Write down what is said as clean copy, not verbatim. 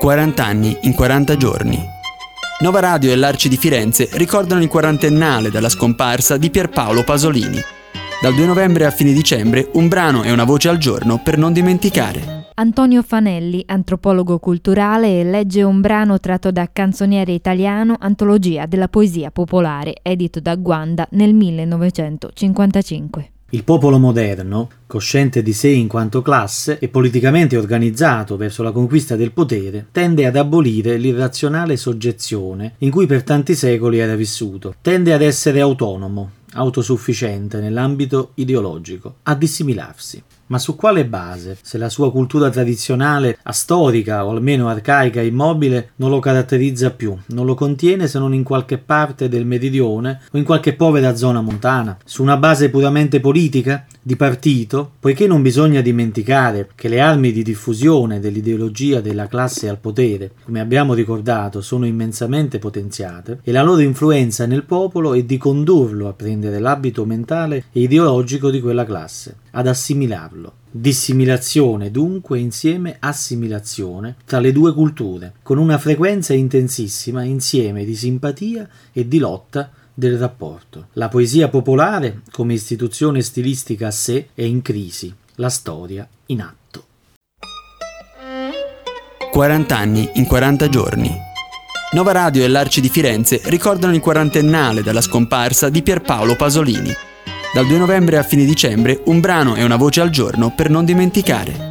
40 anni in 40 giorni. Nova Radio e l'Arci di Firenze ricordano il quarantennale dalla scomparsa di Pierpaolo Pasolini. Dal 2 novembre a fine dicembre, un brano e una voce al giorno per non dimenticare. Antonio Fanelli, antropologo culturale, legge un brano tratto da Canzoniere Italiano, antologia della poesia popolare, edito da Guanda nel 1955. Il popolo moderno, cosciente di sé in quanto classe e politicamente organizzato verso la conquista del potere, tende ad abolire l'irrazionale soggezione in cui per tanti secoli era vissuto, tende ad essere autonomo, autosufficiente nell'ambito ideologico, a dissimilarsi. Ma su quale base, se la sua cultura tradizionale, astorica o almeno arcaica e immobile, non lo caratterizza più, non lo contiene se non in qualche parte del meridione o in qualche povera zona montana? Su una base puramente politica, di partito, poiché non bisogna dimenticare che le armi di diffusione dell'ideologia della classe al potere, come abbiamo ricordato, sono immensamente potenziate e la loro influenza nel popolo è di condurlo a prendere l'abito mentale e ideologico di quella classe, ad assimilarlo. Dissimilazione dunque insieme assimilazione tra le due culture, con una frequenza intensissima insieme di simpatia e di lotta del rapporto. La poesia popolare, come istituzione stilistica a sé, è in crisi, la storia in atto. 40 anni in 40 giorni. Nova Radio e l'Arci di Firenze ricordano il quarantennale dalla scomparsa di Pierpaolo Pasolini. Dal 2 novembre a fine dicembre, un brano e una voce al giorno per non dimenticare.